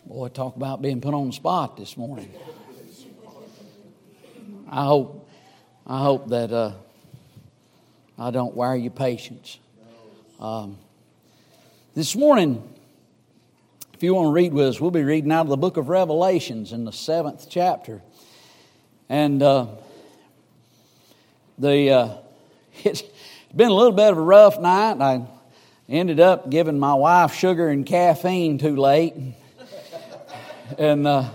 Boy, talk about being put on the spot this morning. I hope that I don't wear your patience. This morning, if you want to read with us, we'll be reading out of the book of Revelations in the 7th chapter. And it's been a little bit of a rough night. I ended up giving my wife sugar and caffeine too late. And I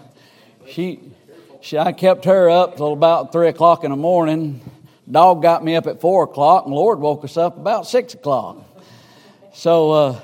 kept her up till about 3 o'clock in the morning. Dog got me up at 4 o'clock, and the Lord woke us up about 6 o'clock. So,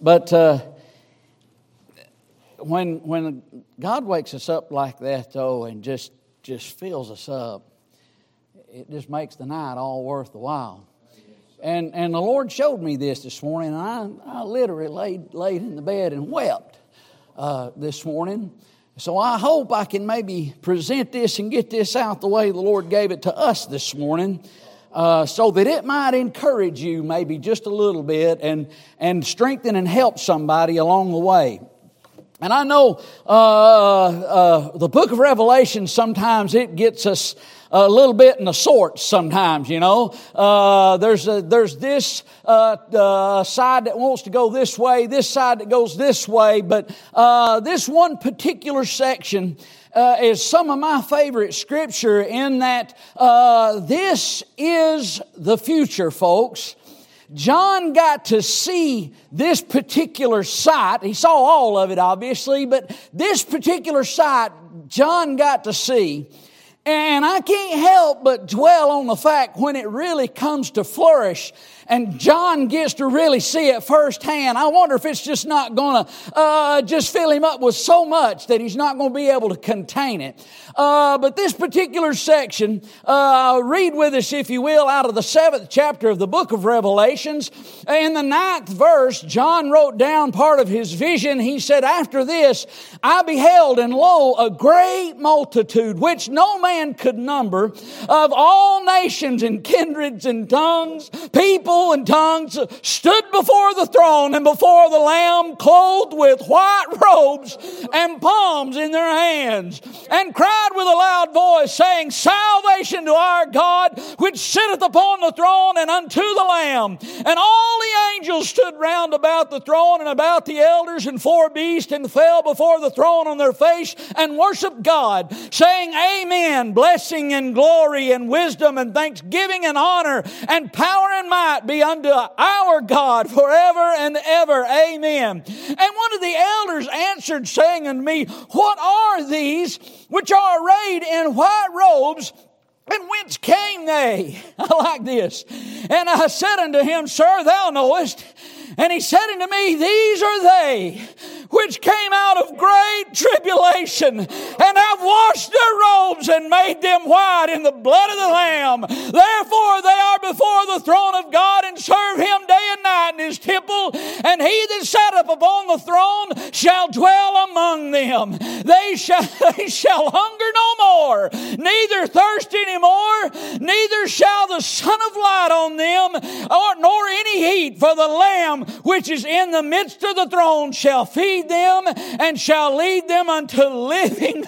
when God wakes us up like that, though, and just fills us up, it just makes the night all worth the while. And the Lord showed me this morning, and I literally laid in the bed and wept this morning. So I hope I can maybe present this and get this out the way the Lord gave it to us this morning, so that it might encourage you maybe just a little bit and strengthen and help somebody along the way. And I know the book of Revelation, sometimes it gets us a little bit in the sorts sometimes, you know. There's this side that wants to go this way, this side that goes this way. But this one particular section is some of my favorite scripture in that this is the future, folks. John got to see this particular sight. He saw all of it, obviously, but this particular sight John got to see. And I can't help but dwell on the fact when it really comes to flourish and John gets to really see it firsthand, I wonder if it's just not going to just fill him up with so much that he's not going to be able to contain it. But this particular section, read with us, if you will, out of the 7th chapter of the book of Revelations. In the 9th verse, John wrote down part of his vision. He said, "After this, I beheld, and lo, a great multitude, which no man could number, of all nations and kindreds and tongues, people and tongues, stood before the throne and before the Lamb, clothed with white robes and palms in their hands, and cried with a loud voice, saying, Salvation to our God, which sitteth upon the throne, and unto the Lamb. And all the angels stood round about the throne and about the elders and 4 beasts, and fell before the throne on their face, and worshiped God, saying, Amen, blessing and glory and wisdom and thanksgiving and honor and power and might be unto our God forever and ever. Amen. And one of the elders answered, saying unto me, What are these which are arrayed in white robes, and whence came they? I like this. And I said unto him, Sir, thou knowest. And he said unto me, These are they which came out of great tribulation, and have washed their robes and made them white in the blood of the Lamb. Therefore they are before the throne of God, and serve Him day and night in His temple. And He that sat up upon the throne shall dwell among them. They shall hunger no more, neither thirst any more, neither shall the sun of light on them, nor any heat. For the Lamb which is in the midst of the throne shall feed them, and shall lead them unto living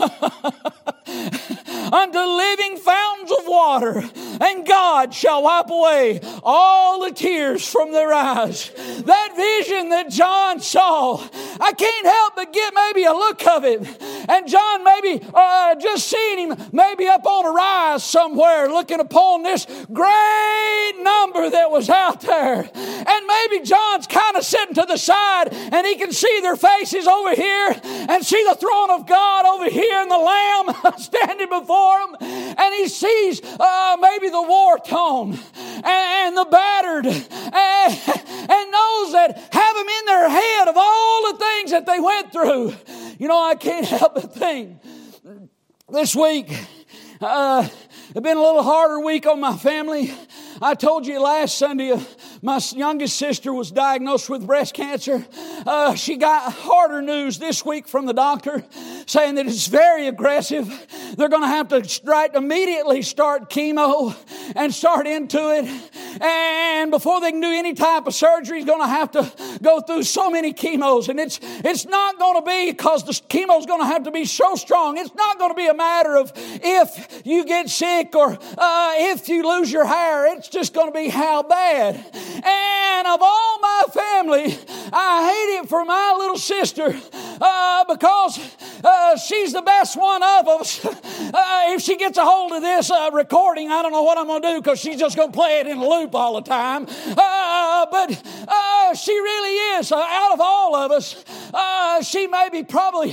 fountains of water, and God shall wipe away all the tears from their eyes. That vision that John saw, I can't help but get maybe a look of it. And John maybe just seeing him maybe up on a rise somewhere, looking upon this great number that was out there. And maybe John's kind of sitting to the side, and he can see their faces over here, and see the throne of God over here, and the Lamb standing before him. And he sees maybe the war-torn and the battered, and knows that have them in their head of all the things that they went through. You know, I can't help but think this week, it's been a little harder week on my family. I told you last Sunday, my youngest sister was diagnosed with breast cancer. She got harder news this week from the doctor, saying that it's very aggressive. They're going to have to immediately start chemo and start into it. And before they can do any type of surgery, he's going to have to go through so many chemos. And it's not going to be because the chemo's going to have to be so strong. It's not going to be a matter of if you get sick or if you lose your hair. It's just going to be how bad. And of all my family, I hate it for my little sister because she's the best one of us. If she gets a hold of this recording, I don't know what I'm going to do because she's just going to play it in a loop all the time. But she really is, out of all of us, she maybe probably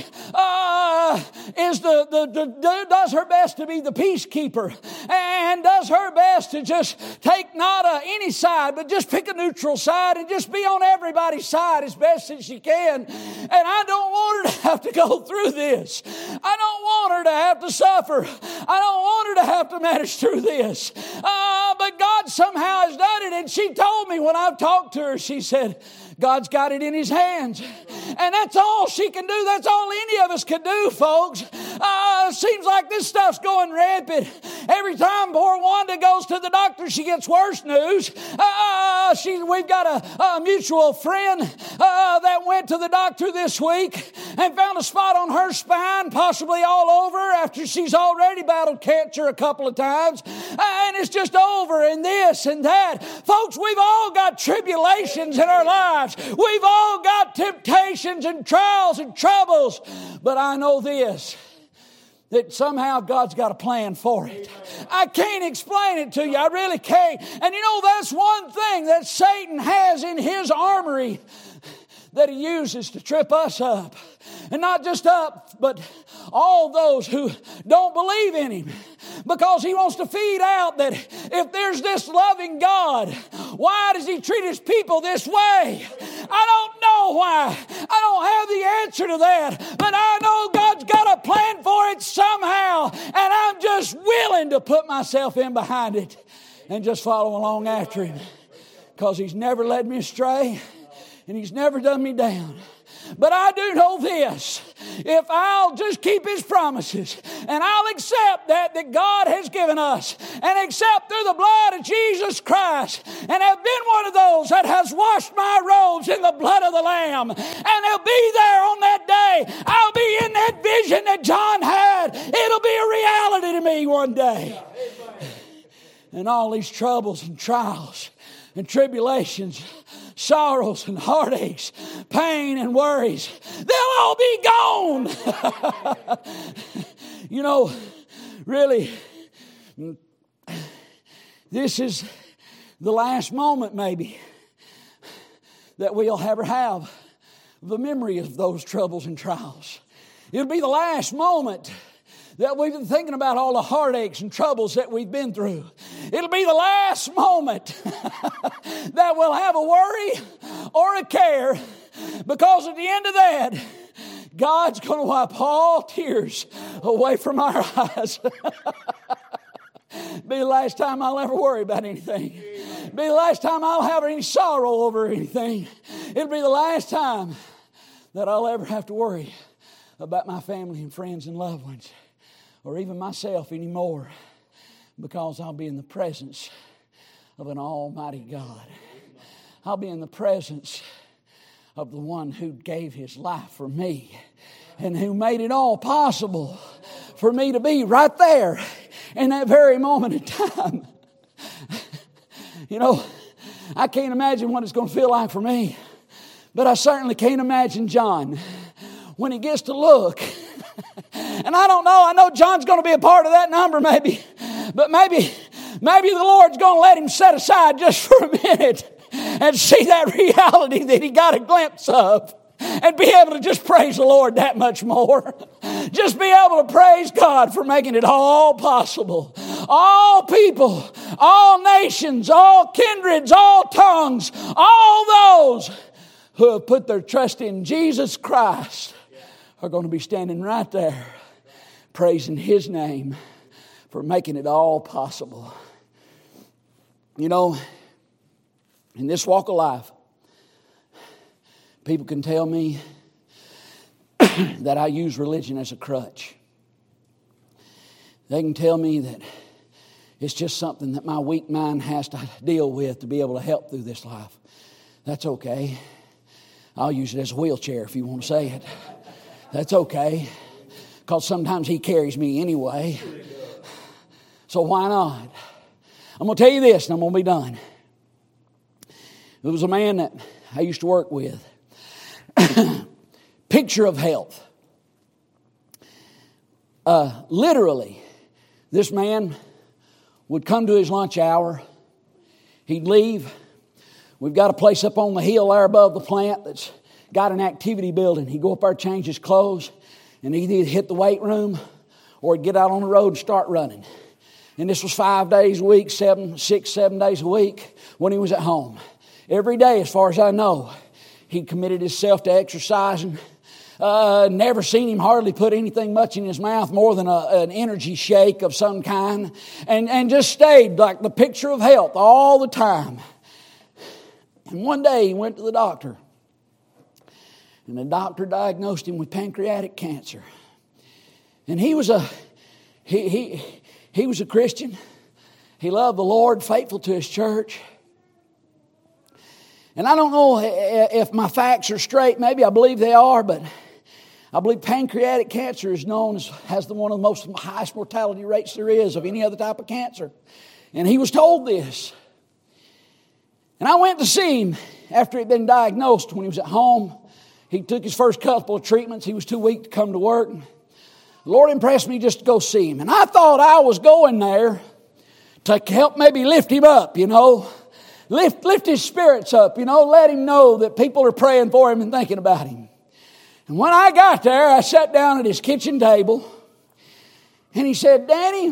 is does her best to be the peacekeeper and does her best to just take not any side, but just pick a neutral side and just be on everybody's side as best as she can. And I don't want her to have to go through this. I don't want her to have to suffer. I don't want her to have to manage through this. But God somehow has done it. And she told me when I've talked to her, she said, God's got it in His hands. And that's all she can do. That's all any of us can do, folks. Seems like this stuff's going rampant. Every time poor Wanda goes to the doctor, she gets worse news. We've got a mutual friend that went to the doctor this week and found a spot on her spine, possibly all over, after she's already battled cancer a couple of times. And it's just over, and this and that. Folks, we've all got tribulations in our lives. We've all got temptations and trials and troubles. But I know this, that somehow God's got a plan for it. I can't explain it to you. I really can't. And you know, that's one thing that Satan has in his armory that he uses to trip us up. And not just up, but all those who don't believe in Him. Because he wants to feed out that if there's this loving God, why does He treat His people this way? I don't know why. I don't have the answer to that. But I know God's got a plan for it somehow. And I'm just willing to put myself in behind it and just follow along after Him. Because He's never led me astray. And He's never done me down. But I do know this, if I'll just keep His promises and I'll accept that God has given us and accept through the blood of Jesus Christ and have been one of those that has washed my robes in the blood of the Lamb, and I'll be there on that day. I'll be in that vision that John had. It'll be a reality to me one day. And all these troubles and trials and tribulations, sorrows and heartaches, pain and worries, they'll all be gone. You know, really, this is the last moment maybe that we'll ever have the memory of those troubles and trials. It'll be the last moment that we've been thinking about all the heartaches and troubles that we've been through. It'll be the last moment that we'll have a worry or a care, because at the end of that, God's going to wipe all tears away from our eyes. Be the last time I'll ever worry about anything. Be the last time I'll have any sorrow over anything. It'll be the last time that I'll ever have to worry about my family and friends and loved ones, or even myself anymore, because I'll be in the presence of an almighty God. I'll be in the presence of the one who gave His life for me and who made it all possible for me to be right there in that very moment in time. You know, I can't imagine what it's going to feel like for me, but I certainly can't imagine John when he gets to look. And I don't know, I know John's going to be a part of that number maybe. But maybe the Lord's going to let him set aside just for a minute and see that reality that he got a glimpse of. And be able to just praise the Lord that much more. Just be able to praise God for making it all possible. All people, all nations, all kindreds, all tongues, all those who have put their trust in Jesus Christ are going to be standing right there praising His name for making it all possible. You know, in this walk of life, people can tell me that I use religion as a crutch. They can tell me that It's just something that my weak mind has to deal with to be able to help through this life. That's okay. I'll use it as a wheelchair if you want to say it. That's okay. Because sometimes He carries me anyway. So why not? I'm going to tell you this and I'm going to be done. There was a man that I used to work with. Picture of health. Literally, this man would come to his lunch hour. He'd leave. We've got a place up on the hill there above the plant that's got an activity building. He'd go up there, change his clothes, and he'd either hit the weight room or he'd get out on the road and start running. And this was 5 days a week, 7 days a week when he was at home. Every day, as far as I know, he'd committed himself to exercising. Never seen him hardly put anything much in his mouth more than an energy shake of some kind. And just stayed like the picture of health all the time. And one day he went to the doctor. And the doctor diagnosed him with pancreatic cancer. And he was a Christian. He loved the Lord, faithful to his church. And I don't know if my facts are straight. Maybe I believe they are, but I believe pancreatic cancer is known as has one of the most highest mortality rates there is of any other type of cancer. And he was told this. And I went to see him after he'd been diagnosed when he was at home. He took his first couple of treatments. He was too weak to come to work. The Lord impressed me just to go see him. And I thought I was going there to help maybe lift him up, Lift his spirits up, let him know that people are praying for him and thinking about him. And when I got there, I sat down at his kitchen table. And he said, Danny,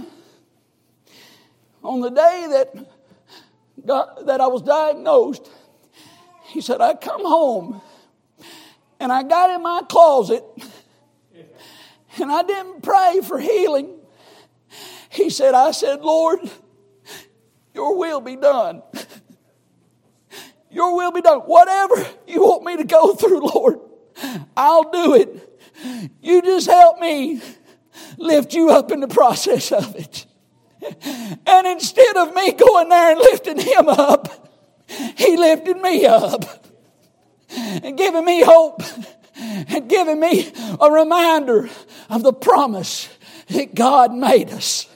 on the day that I was diagnosed, he said, I come home and I got in my closet and I didn't pray for healing. He said, I said, Lord, your will be done. Your will be done. Whatever you want me to go through, Lord, I'll do it. You just help me lift you up in the process of it. And instead of me going there and lifting him up, he lifted me up and giving me hope and giving me a reminder of the promise that God made us.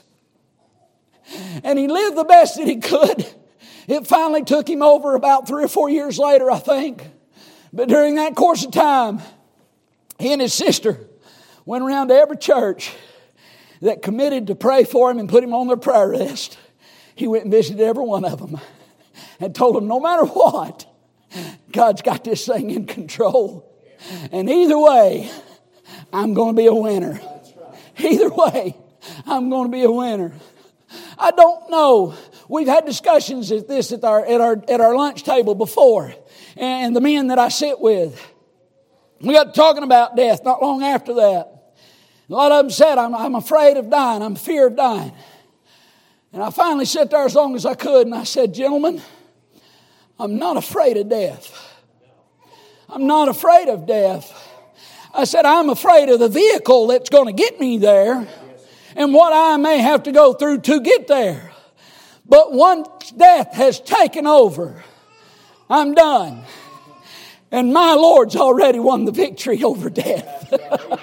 And he lived the best that he could. It finally took him over about 3 or 4 years later, I think. But during that course of time, he and his sister went around to every church that committed to pray for him and put him on their prayer list. He went and visited every one of them and told them, no matter what, God's got this thing in control. And either way, I'm going to be a winner. Either way, I'm going to be a winner. I don't know. We've had discussions at this at our lunch table before, and the men that I sit with, we got talking about death not long after that. A lot of them said, I'm afraid of dying. I'm fear of dying. And I finally sat there as long as I could, and I said, gentlemen, I'm not afraid of death. I'm not afraid of death. I said, I'm afraid of the vehicle that's going to get me there and what I may have to go through to get there. But once death has taken over, I'm done. And my Lord's already won the victory over death.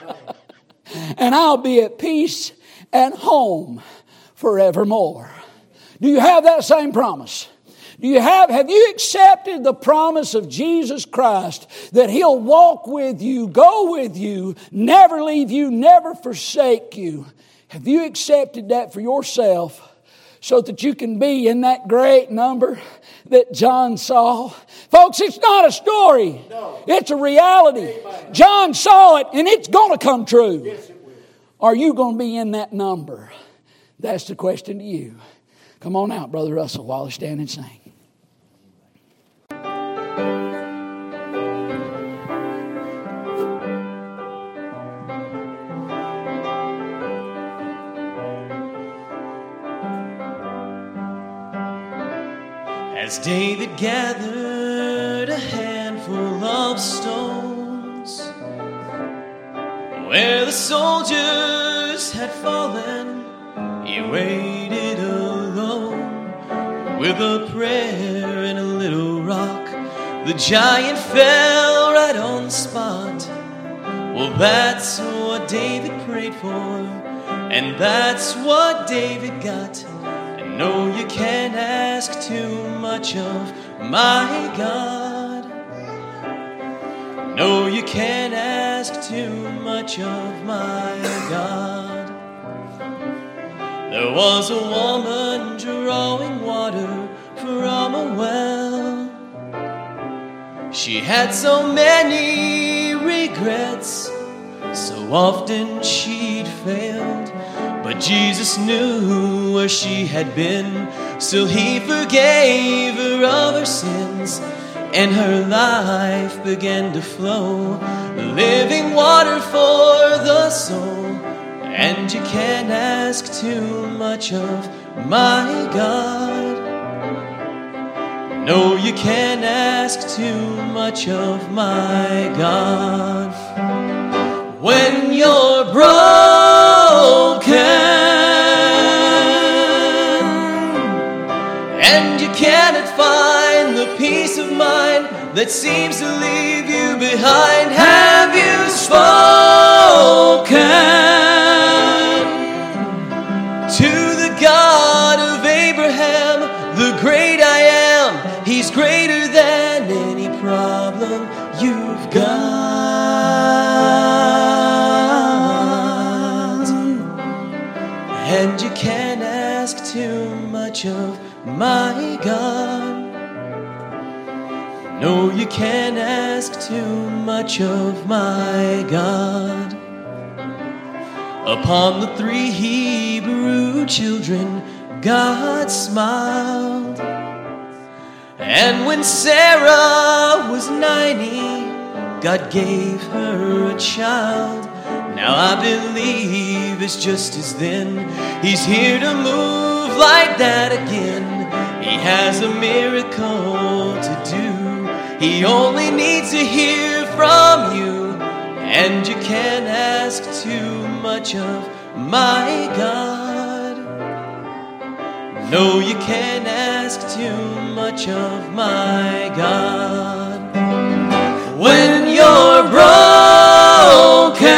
And I'll be at peace and home forevermore. Do you have that same promise? Have you accepted the promise of Jesus Christ that He'll walk with you, go with you, never leave you, never forsake you? Have you accepted that for yourself so that you can be in that great number that John saw? Folks, it's not a story. No. It's a reality. Amen. John saw it and it's going to come true. Yes, it will. Are you going to be in that number? That's the question to you. Come on out, Brother Russell, while they stand and sing. As David gathered a handful of stones where the soldiers had fallen, he waited alone. alone with a prayer and a little rock. The giant fell right on the spot. Well, that's what David prayed for, and that's what David got. And no, you can't ask too much of my God. No, you can't ask too much of my God. There was a woman drawing water from a well. She had so many regrets, so often she'd failed. But Jesus knew where she had been, so he forgave her of her sins, and her life began to flow, living water for the soul. And you can't ask too much of my God. No, you can't ask too much of my God. When you're broken and you cannot find the peace of mind that seems to leave you behind, have you spoken to the God of Abraham, the great I am? He's greater than any problem you've got. And you can't ask too much of my God. No, you can't ask too much of my God. Upon the 3 Hebrew children, God smiled. And when Sarah was 90, God gave her a child. Now I believe it's just as then. He's here to move like that again. He has a miracle to do. He only needs to hear from you. And you can't ask too much of my God. No, you can't ask too much of my God. When you're broken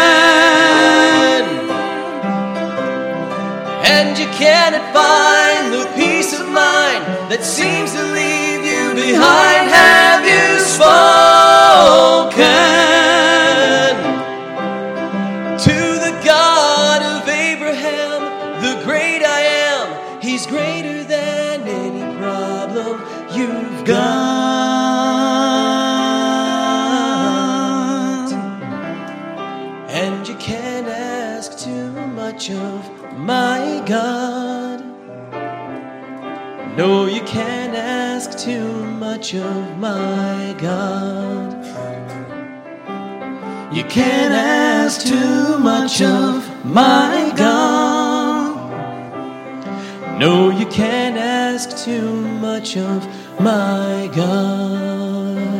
and you cannot find the peace of mind that seems to leave you behind, have you spoken to the God of Abraham, the great I am? He's greater than any problem you've got. And you can't ask too much of my God. No, you can't ask too much of my God. You can't ask too much of my God. No, you can't ask too much of my God.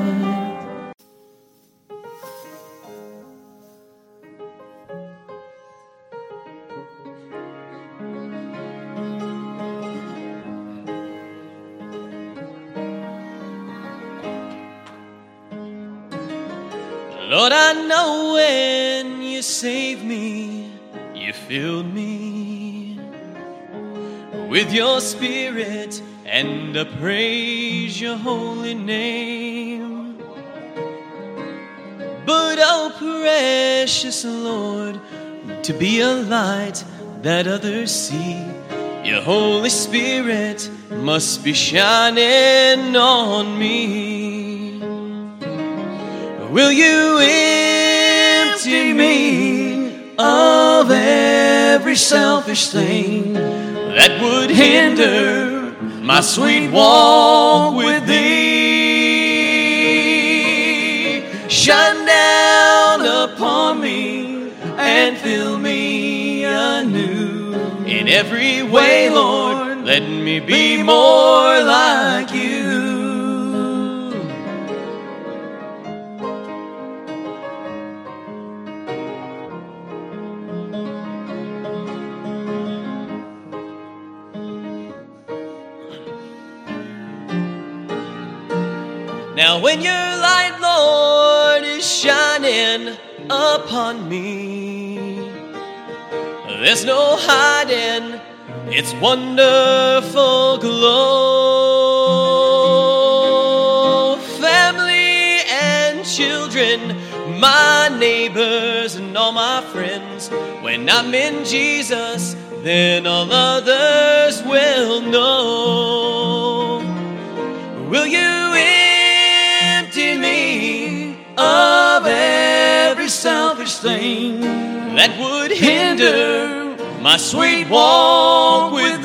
Lord, I know when you saved me, you filled me with your spirit, and I praise your holy name. But oh, precious Lord, to be a light that others see, your Holy Spirit must be shining on me. Will you empty me of every selfish thing that would hinder my sweet walk with thee? Shine down upon me and fill me anew. In every way, Lord, let me be more like you. Now when your light, Lord, is shining upon me, there's no hiding its wonderful glow. Family and children, my neighbors and all my friends, when I'm in Jesus, then all others will know. Will you empty me of every selfish thing that would hinder my sweet walk with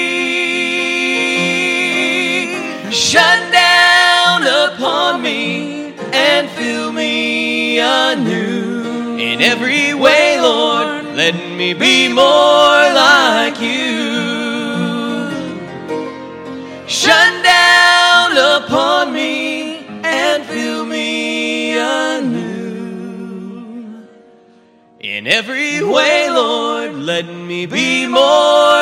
thee? Shine down upon me and fill me anew. In every way, Lord, let me be more like you. Shine down upon me and fill me anew. In every way, Lord, let me be more